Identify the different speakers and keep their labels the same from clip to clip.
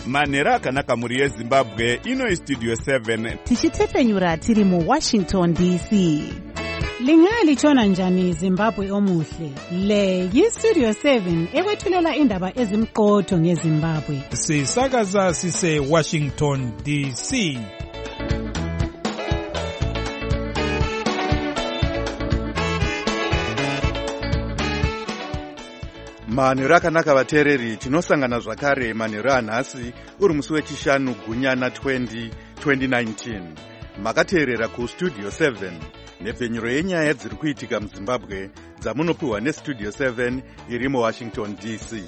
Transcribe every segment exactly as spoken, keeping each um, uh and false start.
Speaker 1: manhero akanaka muri yezimbabwe. Ino istudio seven
Speaker 2: tichitefenyura tiri muwashington D C.
Speaker 3: Lingalitshona njani Zimbabwe omuhle? Le yistudio seven ekwethulela indaba ezimqotho ngeZimbabwe.
Speaker 4: Sisakaza sise Washington D C.
Speaker 5: manhero akanaka vateereri, tinosangana zvakare manhero anhasi uri musi wechishanu gunyana twenty nineteen. Makateerera kustudio seven nepfenyuro yenyaya dziri kuitika muZimbabwe dzamunopiwa nestudio seven iri muWashington D C.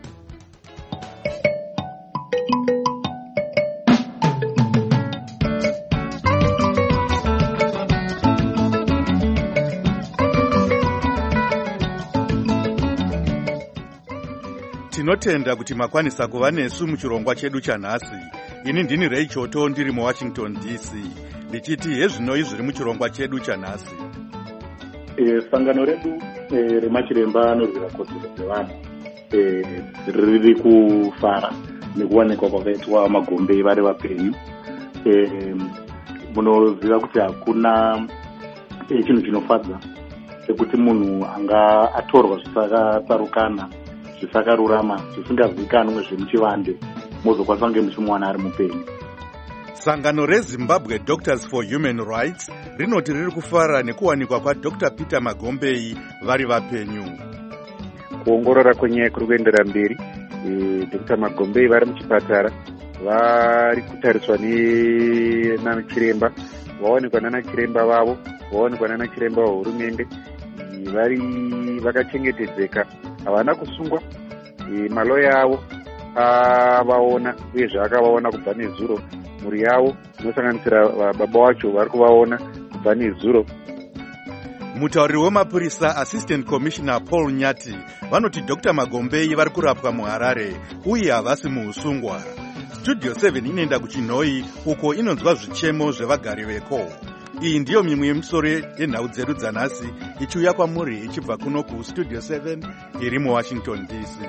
Speaker 5: Tinotenda kuti makwanisa kuva nesu muchirongwa chedu chanhasi. Ini ndini Ray Choto ndiri muWashington D C. Ndichiti hezvinoi zviri muchirongwa chedu chanhasi.
Speaker 6: E, sangano redu e, remachiremba anorwira kodzero dzevanhu e, riri kufara nekuwanikwa kwakaitwa magombe vari vapenyu. E, munoziva kuti hakuna e, chinhu chinofadza sekuti munhu anga atorwa zvisakatsarukana, zvisakarurama, zvisingazivikanwe zvemuchivande, mozokwanisa kunge muchimuwana ari mupenyu.
Speaker 5: Sangano reZimbabwe Doctors for Human Rights rinoti riri kufara nekuwanikwa kwaDr Peter Magombei vari vapenyu.
Speaker 7: Kuongorora kwenyaya kuri kuendera mberi. e, Dr Magombei vari muchipatara, vari kutariswa nanachiremba, vawanikwa nanachiremba vavo, vawanikwa nanachiremba wehurumende, vari vakachengetedzeka, havana kusungwa. e, maloya avo avaona uyezve akavaona kubva nezuro. Mhuri yavo inosanganisira baba wacho vari kuvaona kubva nezuro.
Speaker 5: Mutauriri wemapurisa Assistant Commissioner Paul Nyati vanoti Dr Magombei vari kurapwa muHarare uye havasi muusungwa. Studio seven inoenda kuChinhoi uko inonzwa zvichemo zvevagari veko. Iyi ndiyo mimwe yemisoro yenhau dzedu dzanhasi ichiuya kwamuri ichibva kuno kustudio seven iri muWashington D C.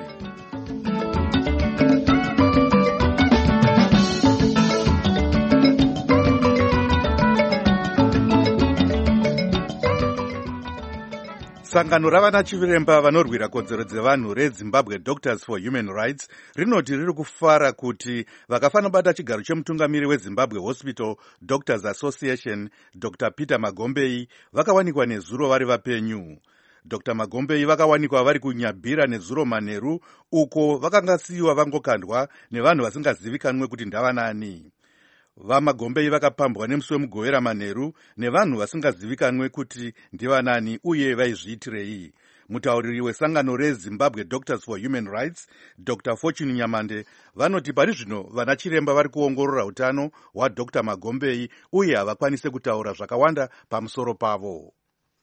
Speaker 5: Sangano ravana chiremba vanorwira kodzero dzevanhu reZimbabwe Doctors for Human Rights rinoti riri kufara kuti vakafana bata chigaro chemutungamiri weZimbabwe Hospital Doctors Association Dr Peter Magombei vakawanikwa nezuro vari vapenyu. Dr Magombei vakawanikwa vari kunyabhira nezuro manheru uko vakangasiyiwa vangokandwa nevanhu vasingazivikanwe kuti ndavanani. VaMagombei vakapambwa nemusi wemugovera manheru nevanhu vasingazivikanwe kuti ndivanani uye vaizviitirei. Mutauriri wesangano reZimbabwe Doctors for Human Rights Dr Fortune Nyamande vanoti pari zvino vana chiremba vari kuongorora utano hwaDr Magombei uye havakwanise kutaura zvakawanda pamusoro pavo.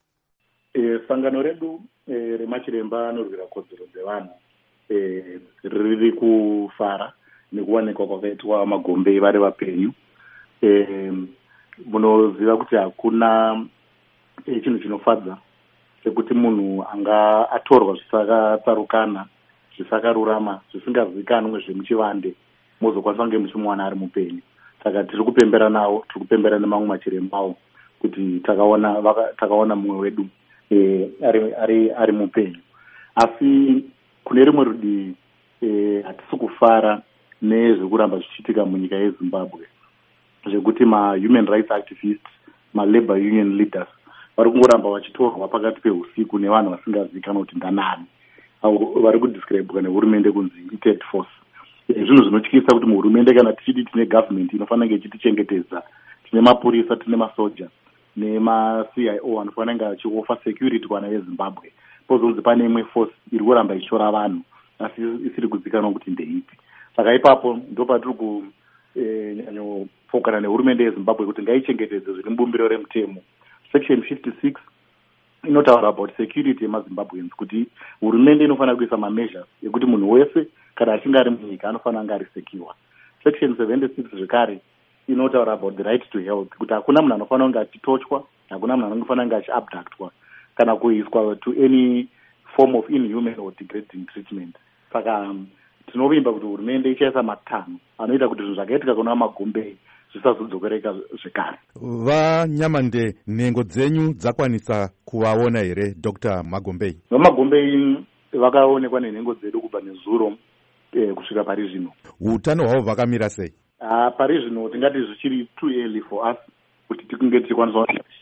Speaker 6: E, sangano redu e, remachiremba anorwira kodzero dzevanhu e, riri kufara nekuwanikwa kwakaitwa Magombei vari vapenyu. E, munoziva kuti hakuna e, chinhu chinofadza sekuti munhu anga atorwa zvisakatsarukana, zvisakarurama, zvisingazivikanwe zvemuchivande, mozokwanisa kunge muchimuwana ari mupenyu. Saka tiri kupembera nawo, tiri kupembera nemamwe machirembawo kuti takaona vaka, takaona mumwe wedu e, ari, ari, ari mupenyu. Asi kune rimwe rudii e, hatisi kufara nezvekuramba zvichiitika munyika yeZimbabwe, zvekuti ma-human rights activists, ma-labor union leaders vari kungoramba vachitorwa pakati peusiku nevanhu vasingazivikanwa kuti ndanani, avo vari kudescribwa nehurumende kunzi ited force. Zvinhu zvinotyisa kuti muhurumende kana tichiti tine government inofanira kunge ichitichengetedza, tine mapurisa, tine masoja nema-C I O anofanira kunge achiofa security kuvanhu veZimbabwe, pozonzi pane imwe force iri kuramba ichitora vanhu asi isiri kuzivikanwa kuti ndeipi. Saka ipapo ndo patiri kunyanyofokana nehurumende yeZimbabwe kuti ngaichengetedze zviri mubumbiro remutemo. Section fifty-six inotaura about security yemaZimbabweans kuti hurumende inofanira kuisa mameasures ekuti munhu wese kana achinge ari munyika anofanira kunge ari secure. Section seventy-six zvekare inotaura about the right to health kuti hakuna munhu anofanira kunge achitochwa, hakuna munhu anofanira kunge achiabductwa kana kuiswa to any form of inhuman or degrading treatment. Saka tinovimba kuti hurumende ichaisa matanho anoita kuti zvinhu zvakaitika kuna Magombei zvisazodzokereka zvekare.
Speaker 5: Vanyamande, nhengo dzenyu dzakwanisa kuvaona here Doctor Magombei?
Speaker 6: VaMagombei vakaonekwa nenhengo dzedu kubva nezuro eh, kusvika pari zvino.
Speaker 5: Utano hwavo hwakamira sei?
Speaker 6: Ah, pari zvino tingati zvichiri too early for us kuti tikunge tichikwanisa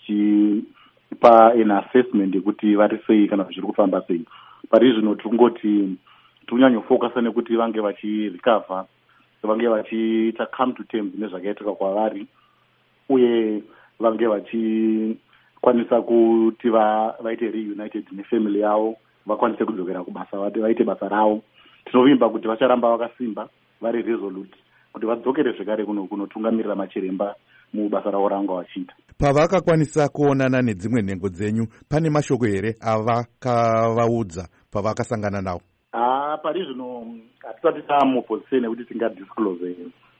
Speaker 6: tichipa an assessment yekuti vari sei kana zviri kufamba sei. Pari zvino tikungoti tikunyanyofocus nekuti vange vachirecover, vange vachiita come to terms nezvakaitika kwavari, uye vange vachikwanisa kuti vaite reunited nefamily yavo, vakwanise kudzokera kubasa, vaite basa ravo. Tinovimba kuti vacharamba vakasimba, vari resolute kuti vadzokere zvekare kunotungamirira machiremba mubasa ravo ranga vachiita.
Speaker 5: Pavakakwanisa kuonana nedzimwe nhengo dzenyu, pane mashoko here avakavaudza pavakasangana nawo?
Speaker 6: Ah, pari zvino hatisati tamuposition yekuti tingadisclose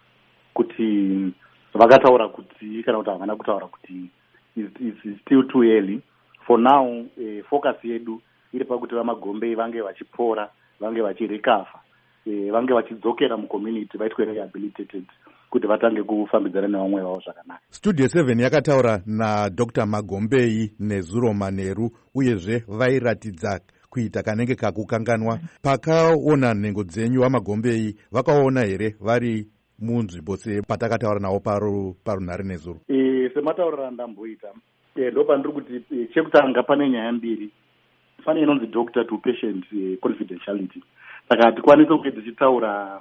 Speaker 6: kuti vakataura kuti kana kuti havana kutaura kuti is still too early. For now, eh, focus yedu iri pakuti vaMagombei vange vachipora, vange vachirecover, eh, vange vachidzokera mucommunity, vaitwe rehabilitated kuti vatange kufambidzana nevamwe vavo zvakanaka.
Speaker 5: Studio seven yakataura naDoctor Magombei nezuro manheru, uyezve vairatidza kuita kanenge kakukanganwa. Pakaona nhengo dzenyu vaMagombei vakaona here vari munzvimbo patakataura navo parunhare nezuro?
Speaker 6: E, semataurira ndamboita e, ndo pandiri kuti e, chekutanga pane nyaya mbiri. Pane inonzi doctor to patient e, confidentiality. Saka hatikwanisi kunge tichitaura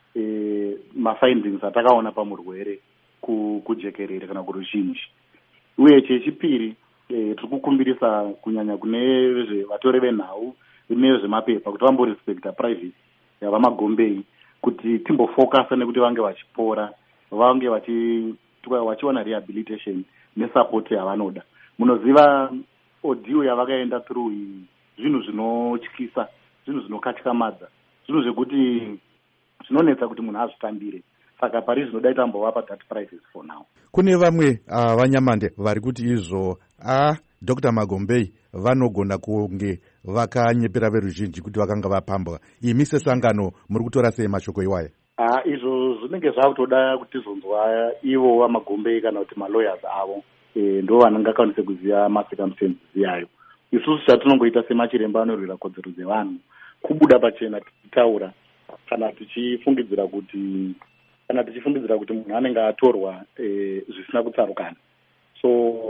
Speaker 6: e, mafindings atakaona pamurwere kujekerere kana kuruzhinji. Uye chechipiri e, tiri kukumbirisa kunyanya kune vatori venhau nezvemapepa kuti vamborespecta privacy yavaMagombei, kuti timbofocus nekuti vange vachipora, vange vachiwana rehabilitation nesupport yavanoda. Munoziva audio yavakaenda through zvinhu zvinotyisa, zvinhu zvinokatyamadza, zvinhu zvekuti zvinonetsa kuti munhu azvitambire. Saka pari zvinoda tambovapa that privacy for now.
Speaker 5: Kune vamwe uh, vanyamande vari kuti izvo a Doctor Magombei vanogona kunge vakanyepera veruzhinji kuti vakanga vapambwa. Imi sesangano muri kutora sei mashoko iwaya?
Speaker 6: Ah, izvo zvinenge zvakutoda kuti tizonzwa ivo vaMagombei kana kuti malawyers avo e, ndo vanangakwanise kuziva macircumstances yayo. Isusu chatinongoita semachiremba anorwira kodzero dzevanhu, kubuda pachena tichitaura kana tichifungidzira kuti kana tichifungidzira kuti munhu anenge atorwa e, zvisina kutsarukana. So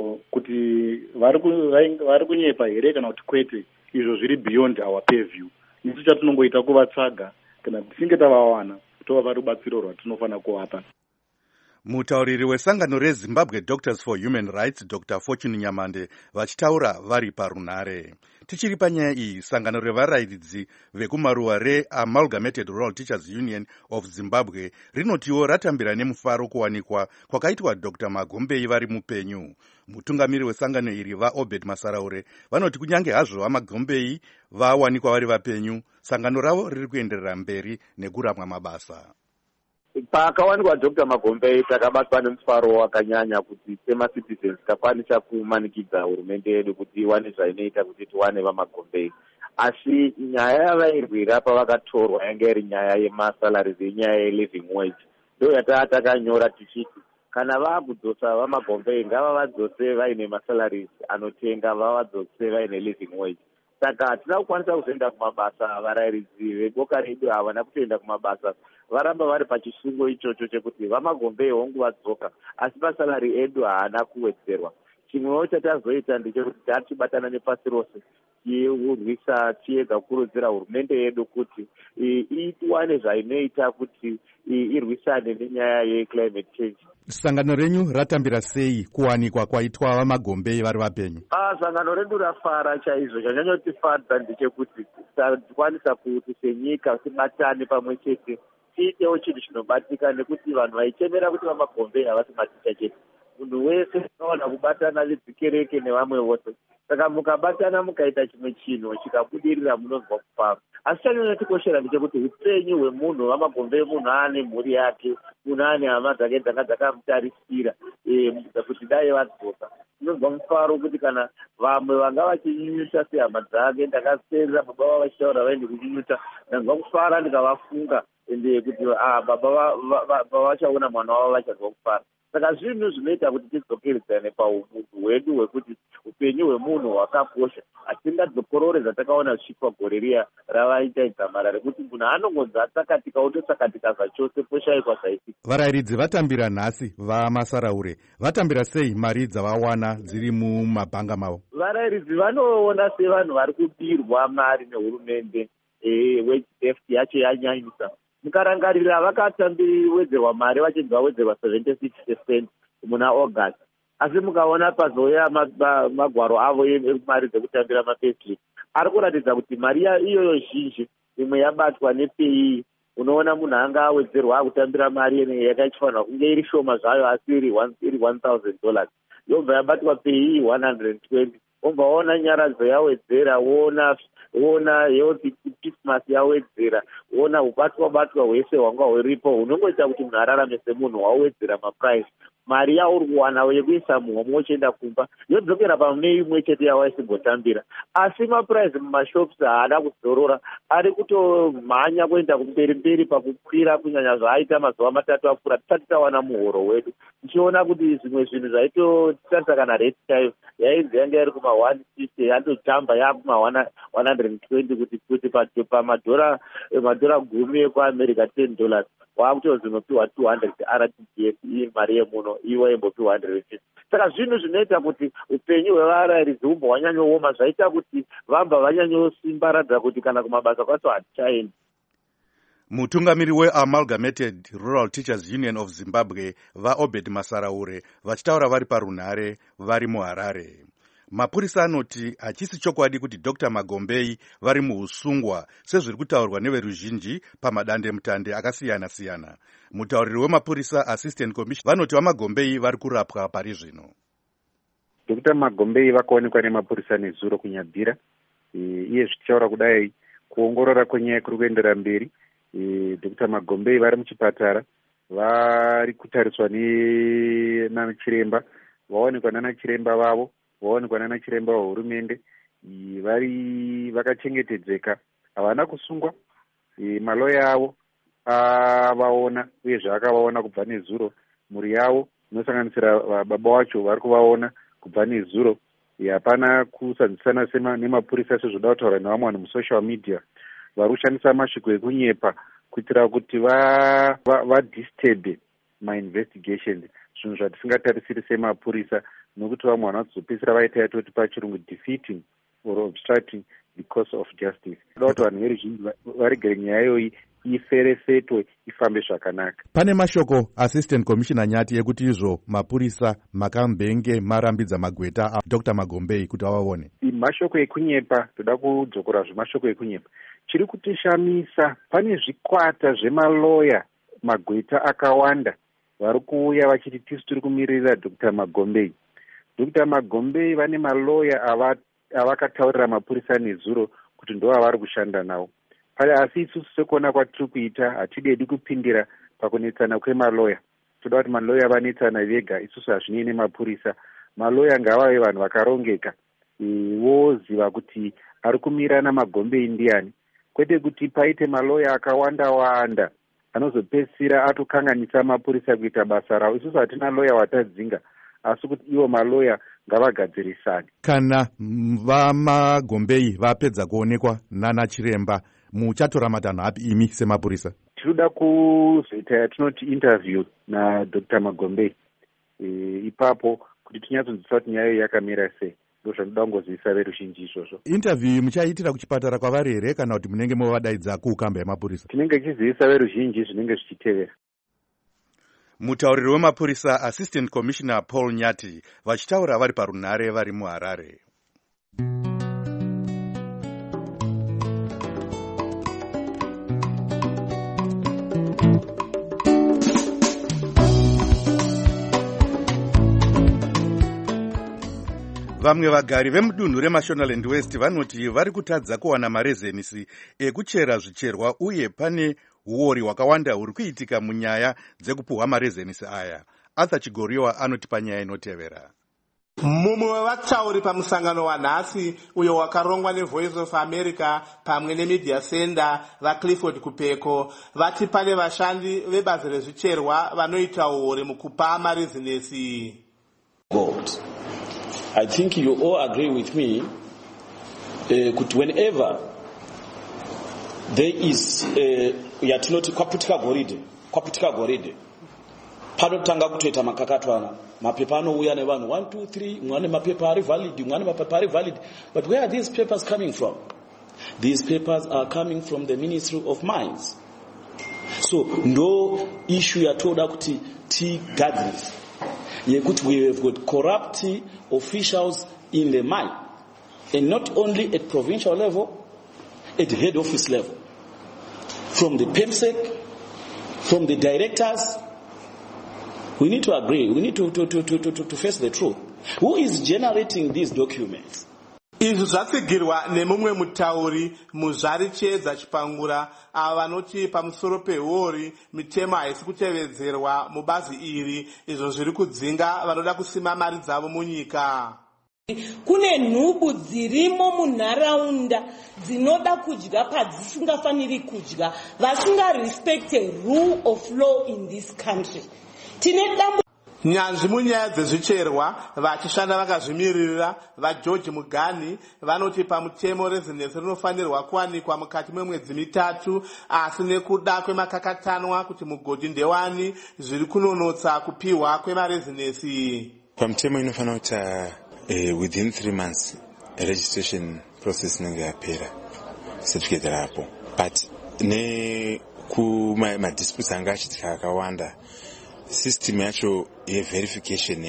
Speaker 6: kuti vari kunyepa here kana kuti kwete, izvo zviri beyond our purview. Isu chatinongoita kuvatsvaga, kana tichinge tavawana tova vari rubatsiro rwatinofanira kuvapa.
Speaker 5: Mutauriri wesangano reZimbabwe Doctors for Human Rights, Doctor Fortune Nyamande, vachitaura vari parunhare. Tichiri panyaya iyi, sangano revarairidzi vekumaruwa reAmalgamated Rural Teachers Union of Zimbabwe rinotiwo ratambira nemufaro kuwanikwa kwakaitwa Doctor Magombei vari mupenyu. Mutungamiri wesangano iri vaObed Masaraure vanoti kunyange hazvo vaMagombei vawanikwa vari vapenyu, sangano ravo riri kuenderera mberi nekuramwa mabasa.
Speaker 7: Pakawanikwa Doctor Magombei takabatwa nemufaro wakanyanya kuti semacitizens takwanisa kumanikidza hurumende yedu kuti iwane zvainoita kuti tiwane vaMagombei. Asi nyaya yavairwira pavakatorwa yanga iri nyaya yemasalaries yenyaya yeliving wage. Ndo yataa takanyora tichiti kana vaakudzosa vaMagombei ngavavadzose vaine masalaries anotenga, vavadzose vaine living wage. Saka hatina kukwanisa kuzoenda kumabasa, varairidzi veboka redu havana kutoenda kumabasa, varamba vari pachisungo ichocho chekuti vaMagombei hongu vadzoka, asi masalari edu haana kuwedzerwa. Chimwewo chatazoita ndechekuti tatibatana nepasi rose tiurwisa, tiedza kukurudzira hurumende yedu kuti iwane zvainoita kuti irwisane nenyaya yeclimate change.
Speaker 5: Sangano renyu ratambira sei kuwanikwa kwaitwa vaMagombei vari vapenyu?
Speaker 7: Ah, sangano redu rafara chaizvo. Chanyanyotifadza ndechekuti tikwanisa kuti senyika tibatane pamwe chete, tiitewo chinhu chinobatika, nekuti vanhu vaichemera kuti vaMagombei havasi maticha chete. Munhu wese unowana kubatana nedzikereke nevamwe vose.
Speaker 8: saka mukabatana mukaita chimwe chinhu chikabudirira munonzwa kufara. Asi chanyanyotikoshera ndechekuti upenyu hwemunhu, vamagombe emunhu aane mhuri yake, munhu aane hama dzake dzanga dzakamutarisira kuti dai vadzoka, unonzwa mufaro kuti kana vamwe vanga vachinyunyuta sehama dzake, ndakaserera baba vavo vachitaura vaende kunyunyuta, ndanzwa kufara ndikavafunga ende kuti baba vachaona mwana wavo vachazwa kufara. Saka zvinhu zvinoita kuti tidzokeredzane paumunhu hwedu hwekuti upenyu hwemunhu hwakakosha. Hatingadzokorore zvatakaona zvichitwa gore riya ravaita idzamara rekuti munhu anongonzi atsakatika ototsakatika zvachose poshaikwa zvaisika.
Speaker 5: Varayiridzi vatambira nhasi vamasaraure vatambira sei mari dzavawana dziri mumabhanga mavo?
Speaker 8: Varayiridzi vanoona sevanhu vari kudirwa mari nehurumende, wage theft yacho yanyanyisa. Mukarangarira vakatambiriwedzerwa mari vachinzi vawedzerwa seventy-six percent muna August. Asi mukaona pazoya magwaro avo emari dzekutambira mapayslip ari kuratidza kuti mari iyoyo zhinji imwe yabatwa nepei. Unoona munhu anga awedzerwa akutambira mari yakaifanirwa kunge iri shoma zvayo asi iri one thousand dollars yobva yabatwa pei one hundred twenty. Obva waona nyaradzo yawedzera, wona wona yoti Christmas yawedzera, wona ubatwa batwa hwese hwanga huripo, unongoita kuti munhu ararame semunhu wawedzera maprice. Mari yauri kuwana yekuisa muhomwe uchienda kumba yodzokera pamune imwe chete yawaisimbotambira. Asi maprice mumashops haada kudzorora, ari kutomhanya kuenda kumberi mberi pakukwira kunyanya zvaaita mazuva matatu apfuura tisati tawana muhoro wedu. Tichiona kuti zvimwe zvinhu zvaitotarisa kana rate tayo yainzi yanga iri kuma one fifty yatotamba yakuma one hundred twenty kuti kuti pamadhora madhora gumi ekuamerica ten dollars wakutozonopiwa two hundred R T G S iyi mari yemuno iwe imbopiwa one hundred fifty. Saka zvinhu zvinoita kuti upenyu hwevarayiridzi humbo hwanyanyooma, zvaita kuti vamba vanyanyosimbaradza kuti kana kumabasa kwacho hatichaendi.
Speaker 5: Mutungamiri weAmalgamated Rural Teachers Union of Zimbabwe vaObed Masaraure vachitaura vari parunhare vari muHarare. Mapurisa anoti hachisi chokwadi kuti Doctor Magombei vari muusungwa sezviri kutaurwa neveruzhinji pamadande mutande akasiyana siyana. Mutauriri wemapurisa Assistant Commissioner vanoti vaMagombei vari kurapwa pari zvino.
Speaker 7: Doctor Magombei vakaonekwa nemapurisa nezuro kunyabvira, iye zvichitaura kudai kuongorora kwenyaya kuri kuendera mberi. Doctor Magombei vari muchipatara vari kutariswa nanachiremba, vaonekwa nanachiremba vavo, vaonekwa nanachiremba wehurumende, vari vakachengetedzeka, havana kusungwa. Maloya avo avaona uyezve akavaona kubva nezuro. Mhuri yavo inosanganisira baba wacho vari kuvaona kubva nezuro. Hapana kusanzisana nemapurisa sezvoda kutaura nevamwe vanhu musocial media vari kushandisa masviko ekunyepa kuitira kuti vadisturbe mainvestigations, zvinhu zvatisingatarisiri semapurisa, nokuti vamwe vanhu vadzopedzisira vaita yatoti pachirungu defeating or obstructing the course of justice. Toda kuti vanhu veruzhinji varegere nyaya iyoyi iferefetwe ifambe zvakanaka.
Speaker 5: Pane mashoko Assistant Commissioner Nyati ekuti izvo mapurisa makambenge marambidza magweta a Doctor Magombei kuti avaone.
Speaker 7: Mashoko ekunyepa, toda kudzokora zvemashoko ekunyepa. Chiri kutishamisa, pane zvikwata zvemaloya magweta akawanda vari kuuya vachiti tisu tiri kumirira Doctor Magombei. Doctor Magombei vane maloya avakataurira mapurisa nezuro kuti ndo avari kushanda nawo. Pale asi isusu sekuona kwatiri kuita hatidedi kupindira pakunetsana kwemaloya. Toda kuti maloya vanetsana vega, isusu hazvinei nemapurisa. Maloya ngavave vanhu vakarongeka, voziva kuti ari kumirana Magombei ndiani, kwete kuti paite maloya akawanda wanda anozopedzisira atokanganisa mapurisa kuita basa ravo. Isusu hatina loya watadzinga, asi kuti ivo maloya ngavagadzirisane.
Speaker 5: Kana vaMagombei vapedza kuonekwa nana chiremba, muchatora matanho api imi semapurisa?
Speaker 7: Tinoda kuzoita yatinoti interview na Doctor Magombei. E, ipapo kuti tinyatsonzwisisa kuti nyaya yakamira sei, ndo zvanoda kungozivisa veruzhinji izvozvo.
Speaker 5: Interview muchaitira kuchipatara kwavari here kana kuti munenge movadaidza kuukamba yemapurisa?
Speaker 7: Tinenge tichizivisa veruzhinji zvinenge zvichitevera.
Speaker 5: Mutauriri wemapurisa Assistant Commissioner Paul Nyati vachitaura vari parunhare vari muHarare. vamwe vagari vemudunhu remashonaland west vanoti vari kutadza kuwana marezenisi ekuchera zvicherwa uye pane uori hwakawanda huri kuitika munyaya dzekupuhwa marezenisi aya. Arthur Chigoriwa anoti panyaya inotevera.
Speaker 9: Mumwe wevatauri pamusangano wanhasi uyo wakarongwa neVoice of America pamwe neMedia Center vaClifford Kupeko vati pane vashandi vebazi rezvicherwa vanoita uori mukupa marezinesi.
Speaker 10: I think you all agree with me uh, whenever there is uh, yatinoti kwaputika goridhe kwaputika goridhe panotanga kutoita makakatwana mapepa anouya nevanhu one two three mwane mapepa ari valid mwane mapepa ari valid, but where are these papers coming from? These papers are coming from the Ministry of Mines. So no issue yatoda kuti tigadzirisa yekuti we have got corrupt officials in the mine, and not only at provincial level, at head office level, from the PEMSEC, from the directors. We need to agree. We need to, to, to, to, to, to face the truth. Who is generating these documents?
Speaker 9: Izvi zvatsigirwa nemumwe mutauri muzvari chiedza chipangura ava vanoti pamusoro pehuori mitemo haisi kutevedzerwa mubazi iri, izvo zviri kudzinga vanoda kusima mari dzavo munyika.
Speaker 11: Kune nhubu dzirimo munharaunda dzinoda kudya padzisingafaniri kudya, vasinga respect a rule of law in this country.
Speaker 9: Nyanzvi munyaya dzezvicherwa vachishanda vakazvimiririra vaGeorge Mugani vanoti pamutemo rezinesi rinofanirwa kuwanikwa mukati memwedzi mitatu, asi nekuda kwemakakatanwa kuti mugodhi ndewani zviri kunonotsa kupiwa kwemarezinesi.
Speaker 12: Pamutemo inofanira kuti uh, within three months a registration process inenge yapera certificate rapo, but ne kuma madisputes anga achitika akawanda, system yacho ye-verification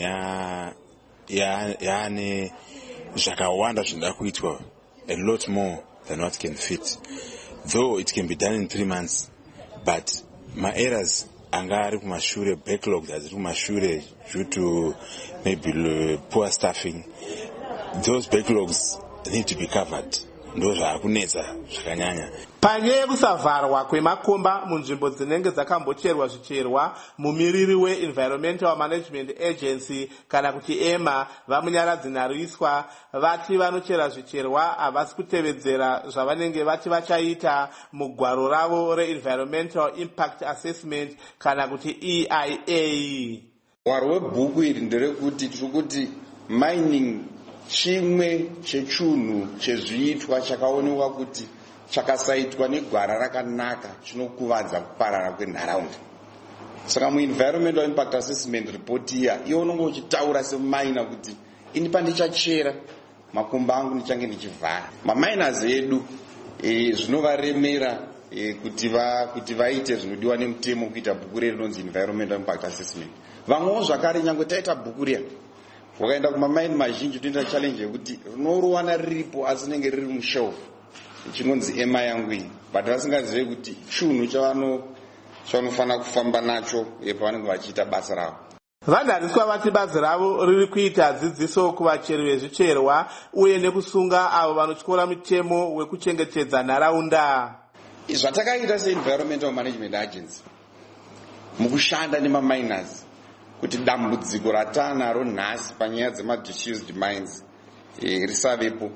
Speaker 12: yaane zvakawanda zvinoda kuitwa, a lot more than what can fit. Though it can be done in three months, but ma-errors anga ari kumashure, backlog ari kumashure due to maybe poor staffing, those backlogs need to be covered. Ndo zvakunetsa zvakanyanya.
Speaker 9: Panyaya yekusavharwa kwemakomba munzvimbo dzinenge dzakambocherwa zvicherwa, mumiriri we-Environmental Management Agency kana kuti EMA vamunyaradzi Nyariswa vati vanochera zvicherwa havasi kutevedzera zvavanenge vati vachaita mugwaro ravo re-Environmental Impact Assessment kana kuti E I A.
Speaker 13: Mwaro webhuku iri nderekuti tiri kuti mining chimwe chechunhu chezviitwa chakaonekwa kuti chakasaitwa negwara rakanaka chinokuvadza kuparara kwenharaunda. Saka mu-environmental impact assessment report iya iwo unonge uchitaura semaina kuti ini pandichachera makomba angu ndichange ndichivhara. Maminers edu e, zvinovaremera e, kuti va kuti vaite zvinodiwa nemutemo kuita bhuku rero rinonzi environmental impact assessment. Vamwewo zvakare nyangwe taita bhuku riya wakaenda kumamaini mazhinji toenda challenge yekuti rinoruwana riripo asi rinenge riri mushelf chinonzi ema yangu iyi, but vasingazive kuti chunhu chavanofanira kufamba nacho pavanenge vachiita basa ravo.
Speaker 9: Vanhariswa vati bazi ravo riri kuita dzidziso kuvacheri vezvicherwa uye nekusunga avo vanotyora mutemo wekuchengetedza nharaunda.
Speaker 13: Zvatakaita se-Environmental Management Agency mukushanda nemaminers kuti dambudziko ratanaro nhasi panyaya dzema-disused mines e, risavepo.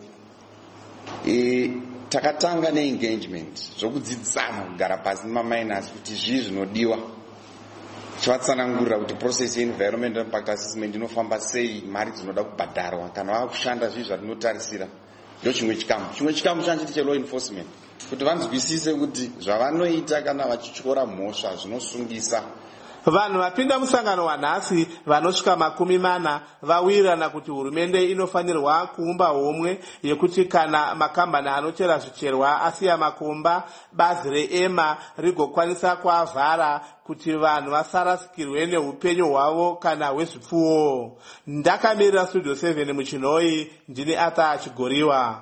Speaker 13: E, takatanga ne-engagement zvokudzidzisana kugara pasi nemaminers kuti zvii zvinodiwa, chivatsanangurira kuti process ye-environmental impact assessment inofamba sei, mari dzinoda kubhadharwa kana vava kushanda zvii zvatinotarisira. Ndo chimwe chikamu. Chimwe chikamu chanchiti che-law enforcement kuti vanzwisise kuti zvavanoita kana vachityora mhosva zvinosungisa.
Speaker 9: Vanhu vapinda musangano wanhasi vanosvika makumi mana vawirirana kuti hurumende inofanirwa kuumba homwe yekuti kana makambani anochera zvicherwa asiya makomba, bazi reEMA rigokwanisa kuavhara kuti vanhu vasarasikirwe neupenyu hwavo kana hwezvipfuwo. Ndakamirira Studio seven muchinhoi, ndini Arthur Chigoriwa.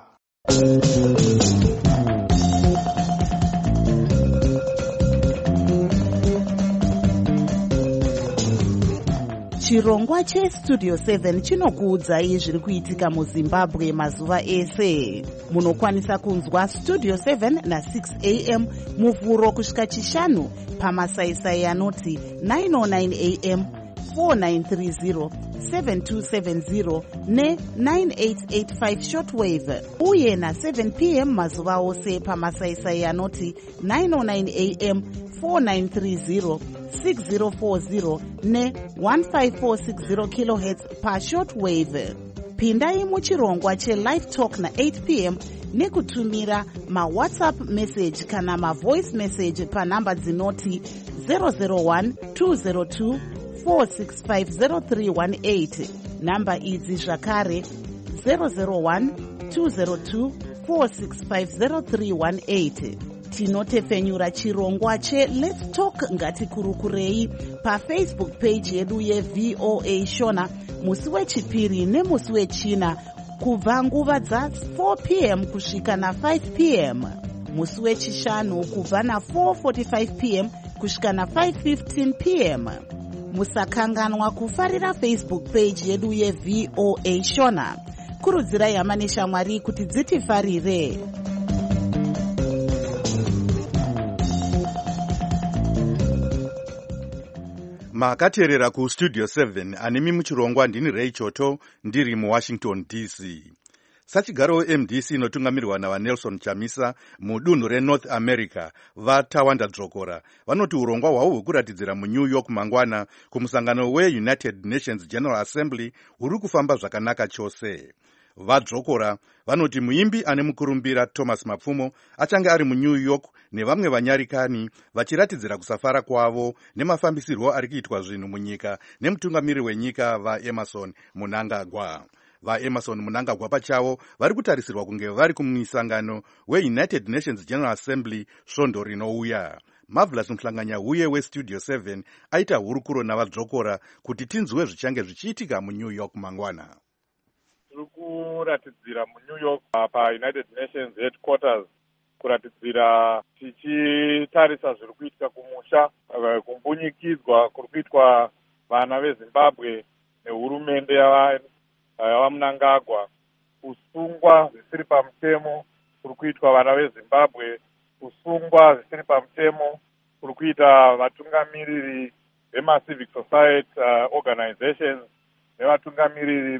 Speaker 2: chirongwa chestudio seven chinokuudzai zviri kuitika muzimbabwe mazuva ese. Munokwanisa kunzwa studio seven na six a m muvhuro kusvika chishanu pamasaisai anoti nine oh nine a m, four nine three zero, seven two seven zero ne nine eight eight five shortwave, uye na seven p m mazuva ose pamasaisai anoti nine oh nine a m, four nine three zero, six zero four zero ne one five four six zero kilohertz pa shortwave. Pindai muchirongwa chelive talk na eight p m nekutumira mawhatsapp message kana mavoice message panhamba dzinoti zero zero one two zero two four six five zero three one eight. Namba idzi zvakare zero zero one two zero two four six five zero three one eight. Tinotefenyura chirongwa che Let's Talk Ngatikurukurei pafacebook page yedu yeV O A Shona musi wechipiri nemusi wechina kubva nguva dza four p m kusvika na five p m, musi wechishanu kubva na four forty-five p m kusvika na five fifteen p m. Musakanganwa kufarira Facebook page yedu yeV O A Shona. Kurudzirai hama neshamwari kuti dzitifarire.
Speaker 5: Makateerera kustudio seven anemi muchirongwa ndini Ray Choto ndiri muWashington D C. Sachigaro M D C inotungamirwa naVaNelson Chamisa mudunhu reNorth America vaTawanda Dzokora vanoti urongwa hwavo hwekuratidzira muNew York mangwana kumusangano weUnited Nations General Assembly huri kufamba zvakanaka chose. VaDzokora vanoti muimbi ane mukurumbira Thomas Mapfumo achange ari muNew York nevamwe vanyarikani vachiratidzira kusafara kwavo nemafambisirwo ari kuitwa zvinhu munyika nemutungamiri wenyika vaEmerson Mnangagwa. VaEmerson Mnangagwa pachavo vari kutarisirwa kunge vari kumusangano weUnited Nations General Assembly svondo rinouya. Marvelous Mhlanganya huye westudio seven aita hurukuro navaDzokora kuti tinzwe zvichange zvichiitika muNew York mangwana.
Speaker 14: Tiri kuratidzira muNew York paUnited Nations headquarters, kuratidzira tichitarisa zviri kuitika kumusha, kumbunyikidzwa kuri kuitwa vana veZimbabwe nehurumende yavaMnangagwa, kusungwa zvisiri pamutemo kuri kuitwa vana veZimbabwe, kusungwa zvisiri pamutemo kuri kuita vatungamiriri vemacivil society uh, organizations nevatungamiriri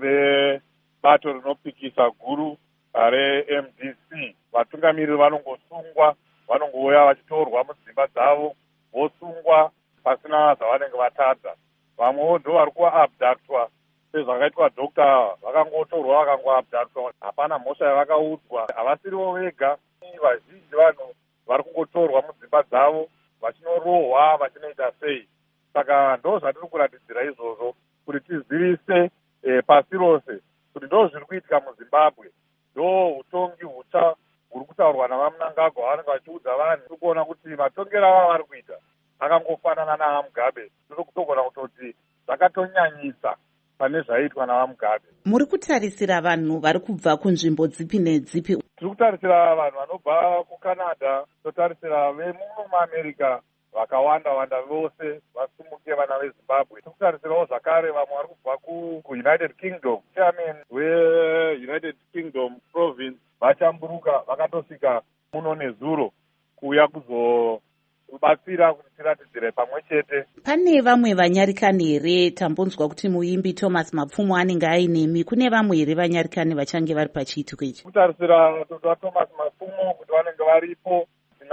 Speaker 14: vebato rinopikisa guru reM D C. Vatungamiriri vanongosungwa, vanongouya vachitorwa mudzimba dzavo, vosungwa pasina zvavanenge vatadza. Vamwewo ndo vari kuabductwa sezvakaitwa Doctor, vakangotorwa vakangoabductwa, hapana mhosva yavakaudzwa. Havasirivo vega, vazhinji vanhu vari kungotorwa mudzimba dzavo vachinorohwa vachinoita sei. Saka ndo zvatiri kuratidzira izvozvo kuti tizivise eh, pasi rose kuti ndo zviri kuitika muZimbabwe. Ndo utongi hutsva huri kutaurwa navaMnangagwa vanenge vachiudza vanhu. Tiri kuona kuti matongero ava vari kuita akangofanana navaMugabe. Tiri kutogona kutoti zvakatonyanyisa pane zvaiitwa navaMugabe.
Speaker 2: Muri kutarisira vanhu vari kubva kunzvimbo dzipi nedzipi?
Speaker 14: Tiri kutarisira vanhu vanobva kuCanada, totarisira vemuno muAmerica vakawanda wanda vose vasumuke vana veZimbabwe. Tiri kutarisirawo zvakare vamwe vari kubva kuUnited Kingdom, chairman weUnited Kingdom province vachamburuka vakatosvika muno nezuro kuuya kuzobatsira kuti tiratidzire pamwe chete.
Speaker 2: Pane vamwe vanyarikani here? Tambonzwa kuti muimbi Thomas Mapfumo anenge ainemi. Kune vamwe here vanyarikani vachange vari pachiitiko ichi?
Speaker 14: Kutarisira Dr Thomas Mapfumo kuti vanenge varipo.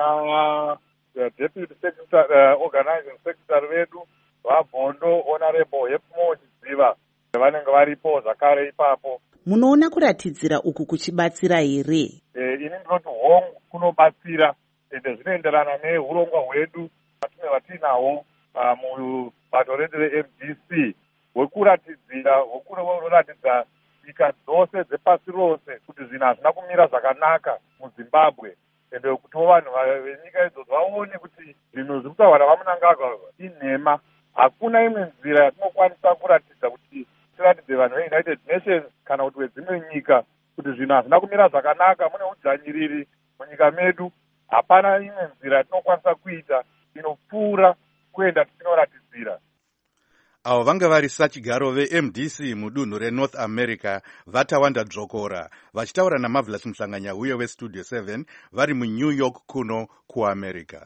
Speaker 14: Tina uh, deputy secretary, uh, organizing secretary vedu vaBhondo Honorable Hepmo Chidziva vanenge varipo zvakare ipapo.
Speaker 2: Munoona kuratidzira uku kuchibatsira here?
Speaker 14: Eh, ini ndinoti hongu kunobatsira, ende zvinoenderana neurongwa hwedu vatinenge vatinahwo uh, mubato redu reM D C hwekuratidzira, hwekuratidza nyika dzose dzepasi rose kuti zvinhu hazvina kumira zvakanaka muZimbabwe, ende kutiwo vanhu venyika idzodzo vaone kuti zvinhu zviri kutaurwa navaMnangagwa inhema. Hakuna imwe nzira yatinokwanisa kuratidza kuti tiratidze vanhu veUnited Nations kana kuti wedzimwe nyika kuti zvinhu hazvina kumira zvakanaka, mune udzvanyiriri munyika medu. Hapana imwe nzira yatinokwanisa kuita inopfuura kuenda tichinoratidzira.
Speaker 5: avo vanga vari sachigaro veM D C mudunhu reNorth America vatawanda dzokora vachitaura naMarvelous Mhlanganya uye weStudio seven vari muNew York kuno kuAmerica.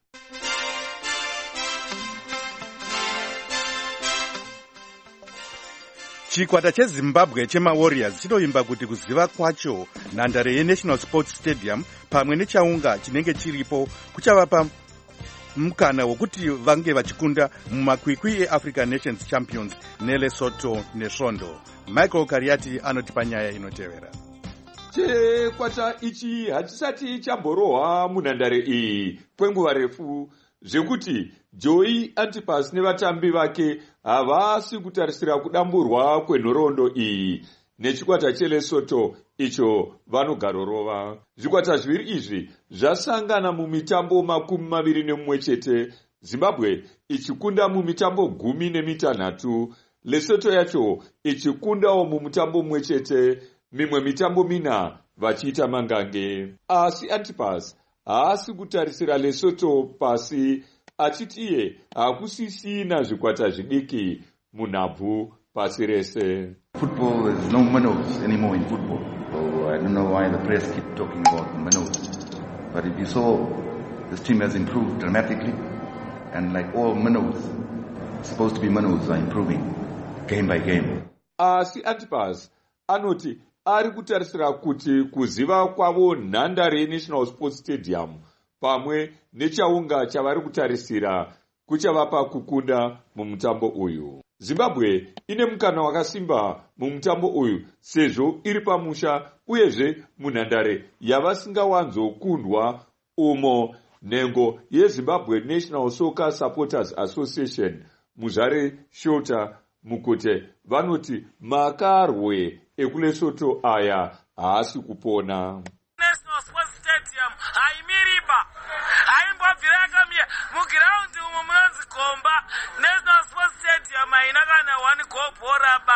Speaker 5: Chikwata cheZimbabwe chemaWarriors chinoimba kuti kuziva kwacho nhandare yeNational Sports Stadium pamwe nechaunga chinenge chiripo kuchavapa mukana wokuti vange vachikunda mumakwikwi eAfrican Nations Champions neLesotho nesvondo. Michael Kariati anotipa nyaya inotevera.
Speaker 15: Chikwata ichi hachisati chamborohwa munhandare iyi kwenguva refu zvekuti Joey Antipas nevatambi vake havasi kutarisira kudamburwa kwenhoroondo iyi nechikwata cheLesotho icho vanogarorova. Zvikwata zviviri izvi zvasangana mumitambo makumi maviri nemumwe chete, Zimbabwe ichikunda mumitambo gumi nemitanhatu, Lesotho yacho ichikundawo mumutambo mumwe chete, mimwe mitambo mina vachiita mangange. Asi Antipas haasi kutarisira Lesotho pasi, achiti iye hakusisina zvikwata zvidiki munhabvu pasi rese.
Speaker 16: Football, there's no minnows anymore in football. So I don't know why the press keep talking about the minnows. But if you saw, this team has improved dramatically. And like all minnows, supposed to be minnows, are improving game by game.
Speaker 15: Asi Antipas anoti ari kutarisira kuti kuziva kwavo nhandare yeNational Sports Stadium pamwe nechaunga chavari kutarisira kuchavapa kukunda mumutambo uyu. Zimbabwe ine mukana wakasimba mumutambo uyu sezvo iri pamusha uyezve munhandare yavasingawanzokundwa umo nhengo yeZimbabwe National Soccer Supporters Association muzvare Shota Mukute vanoti makarwe ekuLesotho aya haasi kupona.
Speaker 17: National Sports Stadium haimiriba haimbobvira yakamira mugiraundi umo munonzi Gomba. National Sports Stadium haina kana one goal boraba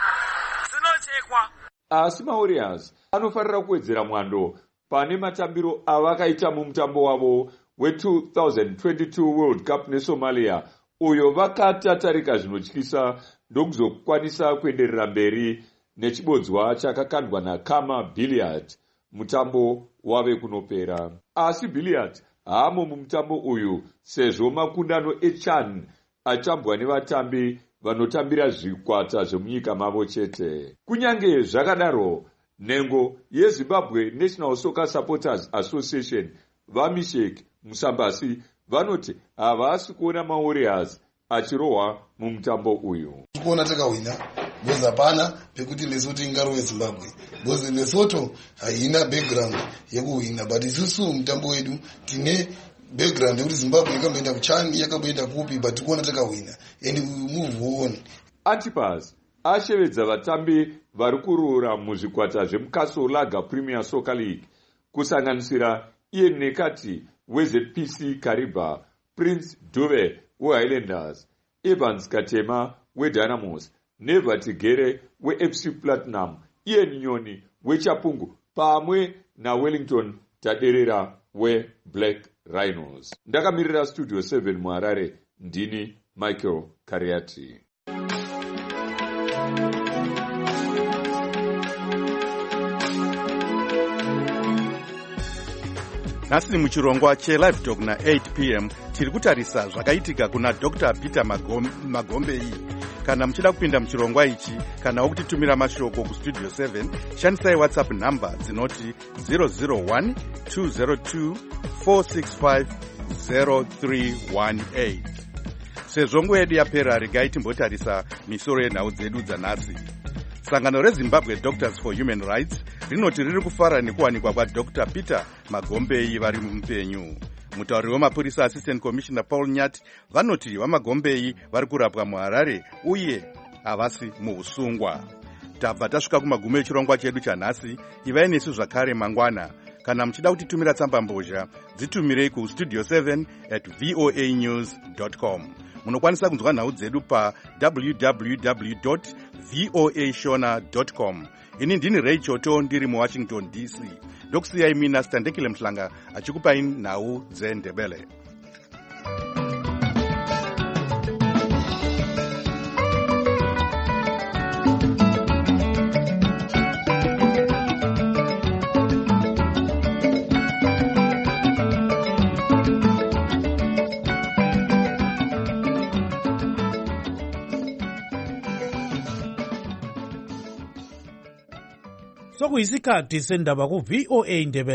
Speaker 17: dzinochekwa.
Speaker 15: Asi maWarriors anofarira kuwedzera mwando pane matambiro avakaita mumutambo wavo we-twenty twenty-two World Cup neSomalia uyo vakatatarika zvinotyisa ndokuzokwanisa kuenderera mberi nechibodzwa chakakandwa naKama Billiard mutambo wave kunopera. Asi Billiard haamo mumutambo uyu sezvo makundano eChan atambwa nevatambi vanotambira zvikwata zvemunyika mavo chete. Kunyange zvakadaro, nhengo yeZimbabwe National Soccer Supporters Association vaMishek Musambasi vanoti havasi kuona maWarriors achirohwa mumutambo uyu.
Speaker 18: Kuona takawina because hapana pekuti Lesotho ingarowe Zimbabwe because Lesotho haina background yekuwina, but isusu mutambo wedu tine background yekuti Zimbabwe yakamboenda kuChan yakamboenda kupi, but kuona takawina and we move on.
Speaker 15: Antipas ashevedza vatambi vari kuroora muzvikwata zvemukaso Laga Premier Soccer League kusanganisira Ian Nekati weZ P C Kariba, Prince Dube weHighlanders, Evans Katema weDynamos, Neva Tigere weF C Platinum, Ian Nyoni weChapungu pamwe naWellington Taderera weBlack Rhinos. Ndakamirira Studio seven muHarare, ndini Michael Kariati.
Speaker 5: Nhasi muchirongwa cheLive Talk na-eight p m tiri kutarisa zvakaitika kuna Doctor Peter Magombe iyi. Kana muchida kupinda muchirongwa ichi kana wokutitumira mashoko kuStudio seven, shandisai WhatsApp number dzinoti zero zero one two zero two four six five zero three one eight. Sezvo nguva yedu yapera, regai timbotarisa misoro yenhau dzedu dzanhasi. Sangano reZimbabwe Doctors for Human Rights rinoti riri kufara nekuwanikwa kwaDr Peter Magombe vari mupenyu. Mutauri wemapurisa Assistant Commissioner Paul Nyati vanoti vaMagombe vari kurapwa muHarare uye havasi muusungwa. Tabva tasvika kumagumo echirongwa chedu chanhasi. Ivai nesu zvakare mangwana. Kana muchida kutitumira tsamba mbozha, dzitumirei kustudio seven at voa news dot com. Munokwanisa kunzwa nhau dzedu pa w w w dot voa shona dot com. Ini ndini Ray Choto ndiri muWashington D C. Ndokusiyai mina Standekile Mhlanga achikupai nhau dzeNdebele.
Speaker 4: sokuyisikhathi sendaba ku-V O A Ndebele.